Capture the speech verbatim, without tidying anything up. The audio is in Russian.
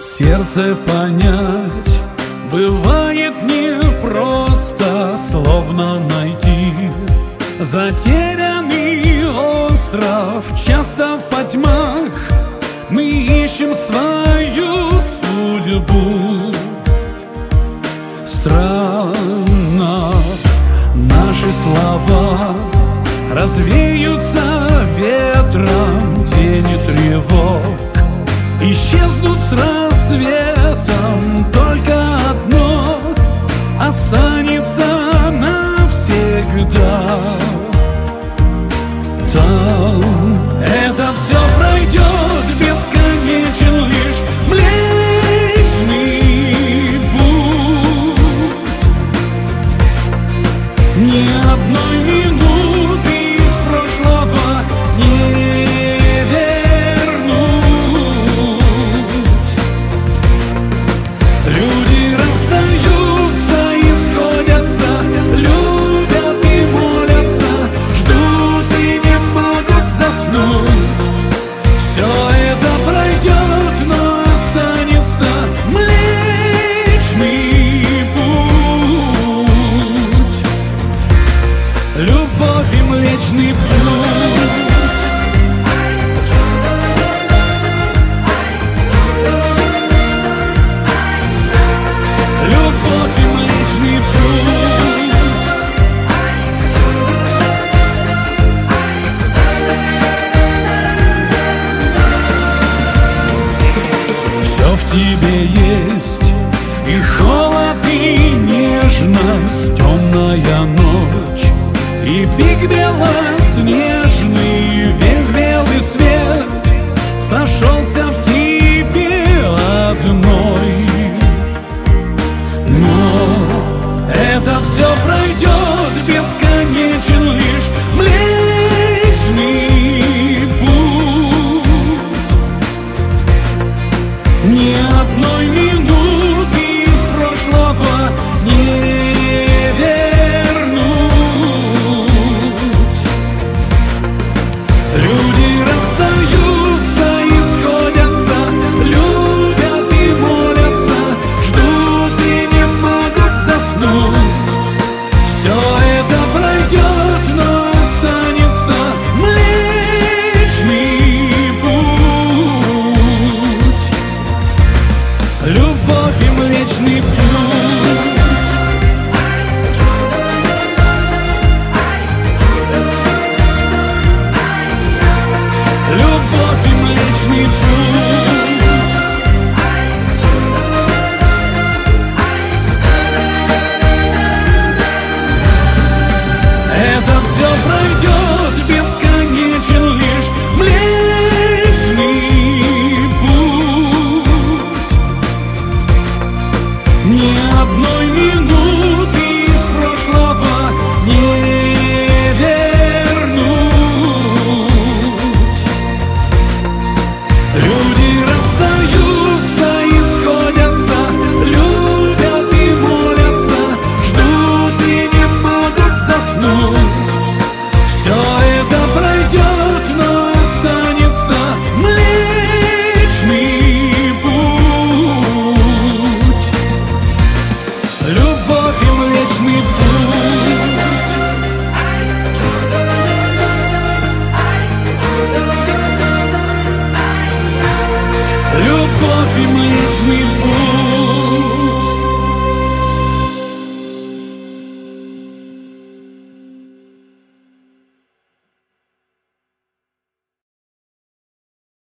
Сердце понять бывает непросто, словно найти затерянный остров. Часто в потьмах мы ищем свою судьбу. Странно, наши слова развеются ветром, тени тревог исчезнут с рассветом. Только одно останется навсегда. Там это все пройдет, бесконечен лишь Млечный Путь. Ни одной минуты из прошлого не вернуть. Люди расстаются и сходятся, любят и молятся, ждут и не могут заснуть. Все это пройдет, но останется Млечный Путь. Любовь и Млечный Путь. Любовь и Млечный Путь. Все в тебе есть, и холод, и нежность, темная ночь, и пик белоснежный. Весь белый свет сошелся в тебе одной. Но это все пройдет, бесконечен лишь Млечный Путь. Ни одной минуты из прошлого не вернуть. Люди расстаются и сходятся, любят и молятся, ждут и не могут заснуть. Все это пройдет, но останется Млечный Путь. Любовь и Млечный Путь. Любовь и Млечный Путь. Это все пройдет, бесконечен лишь Млечный Путь. Ни одной минуты из прошлого не вернуть. Люди расстаются и сходятся, любят и молятся, ждут и не могут заснуть. Все это пройдет, но останется Млечный Путь. Любовь и Млечный Путь. Любовь и Млечный Путь.